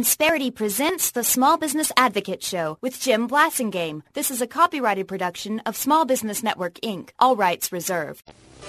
Insperity presents the Small Business Advocate Show with Jim Blasingame. This is a copyrighted production of Small Business Network, Inc., all rights reserved.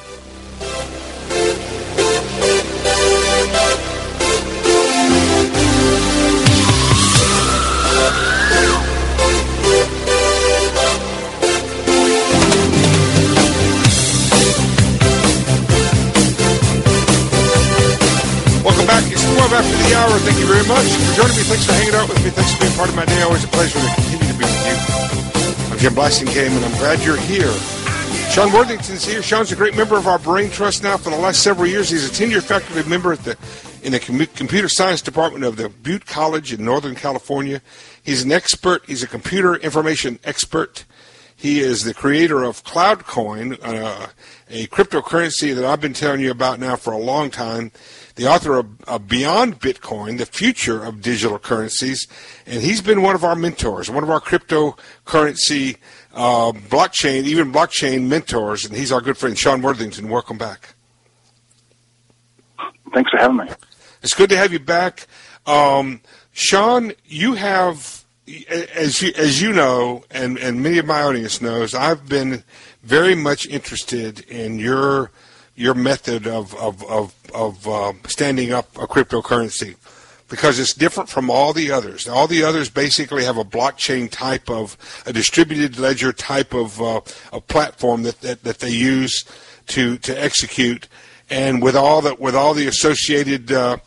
Welcome back. It's 12 after the hour. Thank you very much for joining me. Thanks for hanging out with me. Thanks for being part of my day. Always a pleasure to continue to be with you. I'm Jim Blasingame, and I'm glad you're here. Sean Worthington's here. Sean's a great member of our Brain Trust now for the last several years. He's a tenured faculty member in the computer science department of the Butte College in Northern California. He's an expert. He's a computer information expert. He is the creator of CloudCoin, a cryptocurrency that I've been telling you about now for a long time. The author of Beyond Bitcoin, the future of digital currencies, and he's been one of our mentors, one of our cryptocurrency, blockchain mentors, and he's our good friend, Sean Worthington. Welcome back. Thanks for having me. It's good to have you back. Sean, you have, as you know, and many of my audience knows, I've been very much interested in your method of standing up a cryptocurrency, because it's different from all the others. All the others basically have a blockchain type of a distributed ledger type of a platform that they use to execute, and with all the associated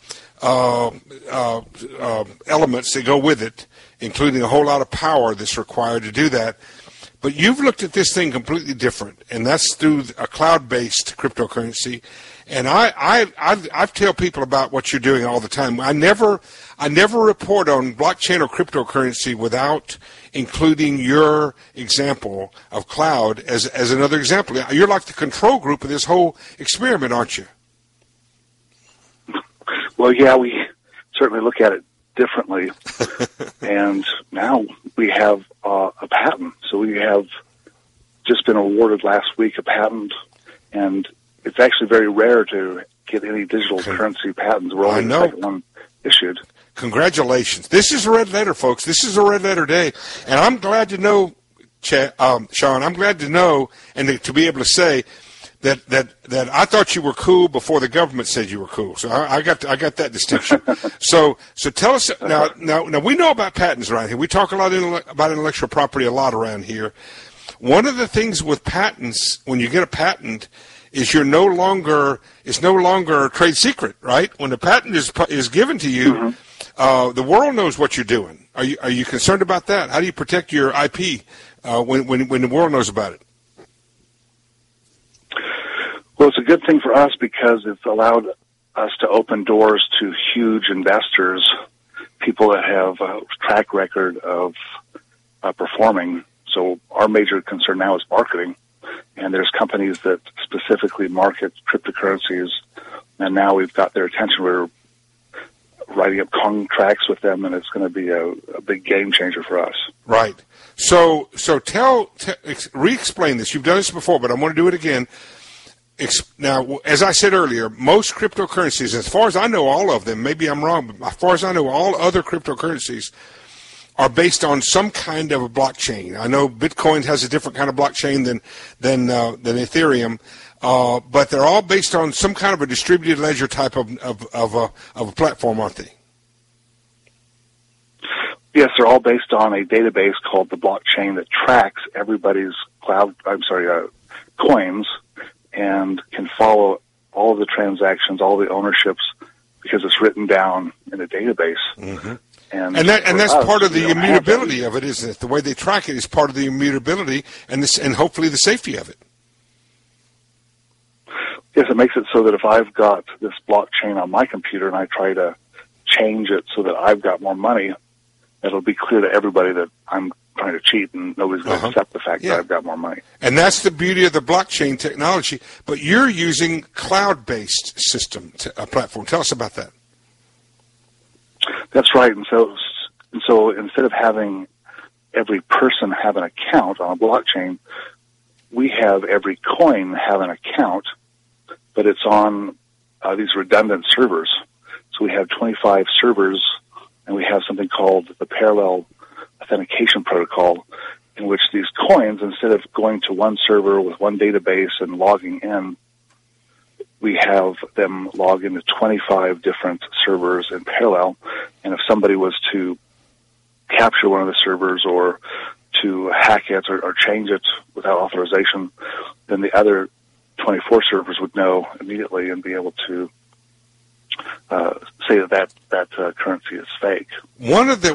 elements that go with it, including a whole lot of power that's required to do that. But you've looked at this thing completely different, and that's through a cloud-based cryptocurrency. And I tell people about what you're doing all the time. I never report on blockchain or cryptocurrency without including your example of cloud as another example. You're like the control group of this whole experiment, aren't you? Well, yeah, we certainly look at it differently. And now we have a patent. So we have just been awarded last week a patent, and it's actually very rare to get any digital currency patents. We're only the second one issued. Congratulations. This is a red letter, folks. This is a red letter day. And I'm glad to know, Sean, I'm glad to know and to be able to say that I thought you were cool before the government said you were cool. So I got that distinction. So tell us now we know about patents around here. We talk a lot about intellectual property a lot around here. One of the things with patents, when you get a patent, is it's no longer a trade secret, right? When the patent is given to you, the world knows what you're doing. Are you concerned about that? How do you protect your IP when the world knows about it? Well, it's a good thing for us because it's allowed us to open doors to huge investors, people that have a track record of performing. So our major concern now is marketing, and there's companies that specifically market cryptocurrencies, and now we've got their attention. We're writing up contracts with them, and it's going to be a big game changer for us. Right. So re-explain this. You've done this before, but I want to do it again. Now, as I said earlier, most cryptocurrencies, as far as I know all of them, maybe I'm wrong, but as far as I know, all other cryptocurrencies are based on some kind of a blockchain. I know Bitcoin has a different kind of blockchain than Ethereum, but they're all based on some kind of a distributed ledger type of a platform, aren't they? Yes, they're all based on a database called the blockchain that tracks everybody's coins, and can follow all of the transactions, all the ownerships, because it's written down in a database. Mm-hmm. And that's part of the immutability of it, isn't it? The way they track it is part of the immutability and hopefully the safety of it. Yes, it makes it so that if I've got this blockchain on my computer and I try to change it so that I've got more money, it'll be clear to everybody that I'm trying to cheat, and nobody's going to accept the fact that I've got more money. And that's the beauty of the blockchain technology. But you're using cloud-based system platform. Tell us about that. That's right. And so instead of having every person have an account on a blockchain, we have every coin have an account, but it's on these redundant servers. So we have 25 servers and we have something called the parallel authentication protocol, in which these coins, instead of going to one server with one database and logging in, we have them log into 25 different servers in parallel. And if somebody was to capture one of the servers or to hack it or change it without authorization, then the other 24 servers would know immediately and be able to say that currency is fake. One of the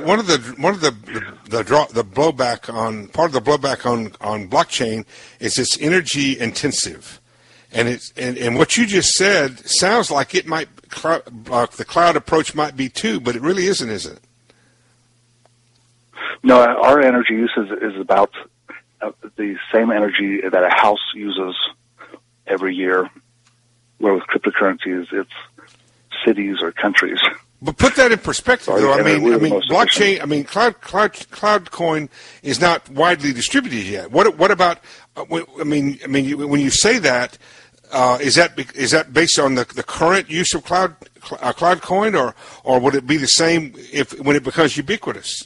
blowback on part of the blowback on blockchain is it's energy intensive, and what you just said sounds like it might the cloud approach might be too, but it really isn't, is it? No, our energy use is about the same energy that a house uses every year, where with cryptocurrencies it's cities or countries. But put that in perspective, though. I mean, blockchain. I mean, cloud coin is not widely distributed yet. What about? I mean, when you say that, is that based on the current use of cloud coin, or would it be the same when it becomes ubiquitous?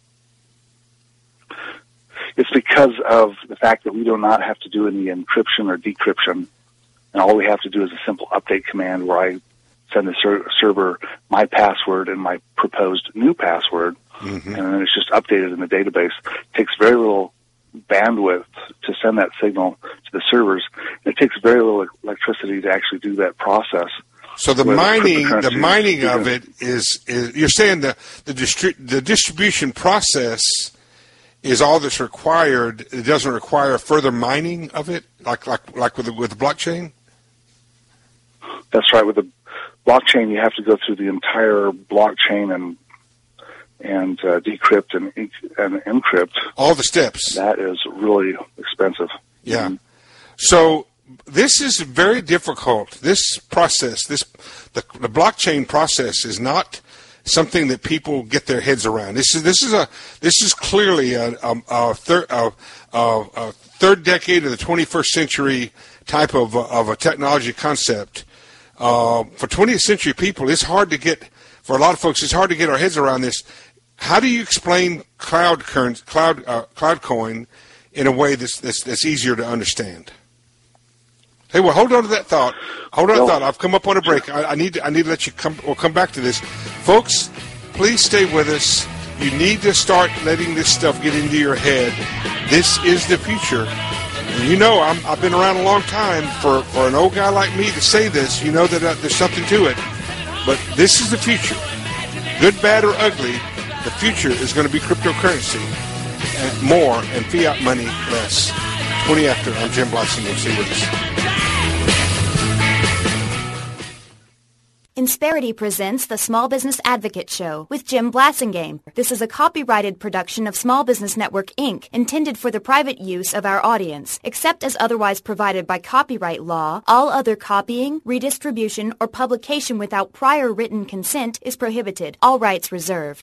It's because of the fact that we do not have to do any encryption or decryption, and all we have to do is a simple update command where I send the server my password and my proposed new password, and then it's just updated in the database. It takes very little bandwidth to send that signal to the servers. It takes very little electricity to actually do that process. So the mining of it is you're saying the distribution process is all that's required. It doesn't require further mining of it, like with the blockchain. That's right. With the blockchain, you have to go through the entire blockchain and decrypt and encrypt all the steps. That is really expensive. Yeah. Mm-hmm. So this is very difficult. This process, the blockchain process, is not something that people get their heads around. This is clearly a third decade of the 21st century type of a technology concept. For 20th century people, it's hard to get, for a lot of folks, it's hard to get our heads around this. How do you explain cloud coin in a way that's easier to understand? Hey, well, hold on to that thought. I've come up on a break. I need to let you come. We'll come back to this, folks. Please stay with us. You need to start letting this stuff get into your head. This is the future. And you know, I've been around a long time. For an old guy like me to say this, you know that there's something to it. But this is the future. Good, bad, or ugly, the future is going to be cryptocurrency. And more, and fiat money less. 20 after. I'm Jim Blasingame. Stay with us. Insperity presents the Small Business Advocate Show with Jim Blasingame. This is a copyrighted production of Small Business Network, Inc., intended for the private use of our audience. Except as otherwise provided by copyright law, all other copying, redistribution, or publication without prior written consent is prohibited. All rights reserved.